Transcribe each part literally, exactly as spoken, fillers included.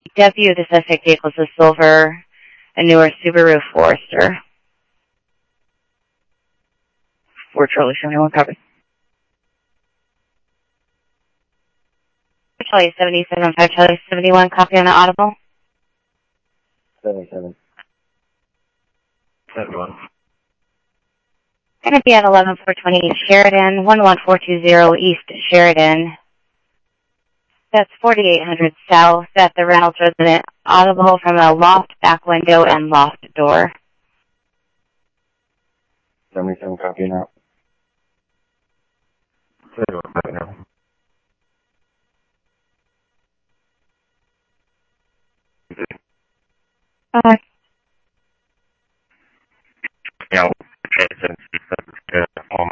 W, the suspect vehicle is a silver, a newer Subaru Forester. four Charlie seventy-one, copy. Charlie seventy-seven, five Charlie seventy-one, copy on the audible. seventy-seven. seventy-one. Going to be at eleven four twenty Sheridan, one one four two zero East Sheridan. That's forty-eight hundred South at the Reynolds resident. Audible from a loft back window and loft door. seventy-seven, copy now. seventy-one, copy now. Uh, Yeah, okay, so, um,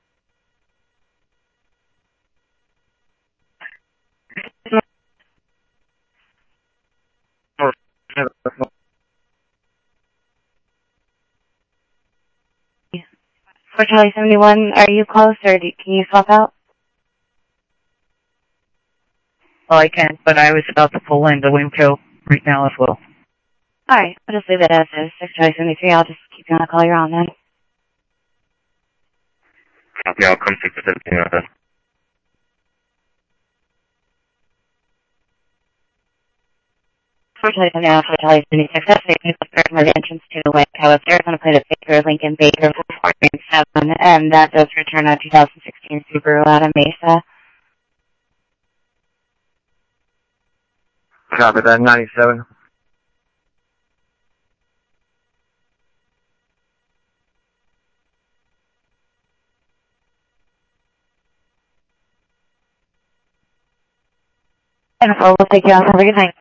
for Charlie seventy-one, are you close or do, can you swap out? Oh, I can, but I was about to pull in the Wimco right now as well. Alright, I'll just leave it as is. six Charlie seventy-three, I'll just keep you on the call you're on then. copy, I'll come take the seventeen out then. for Charlie seventy-one, for Charlie seventy-six, that's the people starting with the entrance to the Wimco. If they're going to play the Baker, Lincoln Baker, four seven, and that does return a two thousand sixteen Subaru out of Mesa. Copy that, ninety-seven. And we'll take you out. Have a good night.